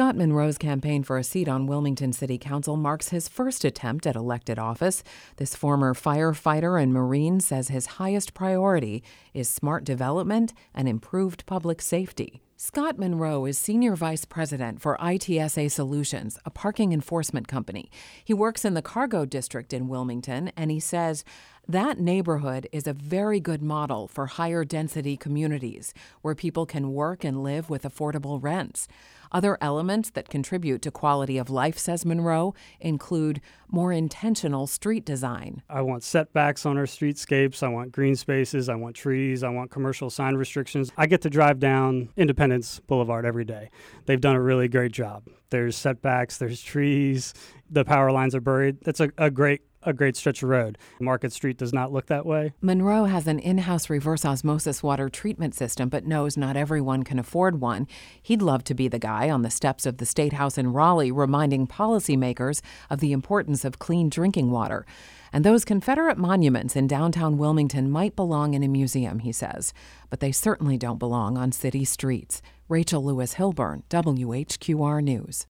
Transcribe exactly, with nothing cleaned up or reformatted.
Scott Monroe's campaign for a seat on Wilmington City Council marks his first attempt at elected office. This former firefighter and Marine says his highest priority is smart development and improved public safety. Scott Monroe is Senior Vice President for I T S A Solutions, a parking enforcement company. He works in the Cargo District in Wilmington, and he says that neighborhood is a very good model for higher density communities where people can work and live with affordable rents. Other elements that contribute to quality of life, says Monroe, include more intentional street design. I want setbacks on our streetscapes. I want green spaces. I want trees. I want commercial sign restrictions. I get to drive down Independence Boulevard every day. They've done a really great job. There's setbacks. There's trees. The power lines are buried. That's a, a great a great stretch of road. Market Street does not look that way. Monroe has an in-house reverse osmosis water treatment system, but knows not everyone can afford one. He'd love to be the guy on the steps of the State House in Raleigh reminding policymakers of the importance of clean drinking water. And those Confederate monuments in downtown Wilmington might belong in a museum, he says, but they certainly don't belong on city streets. Rachel Lewis Hilburn, W H Q R News.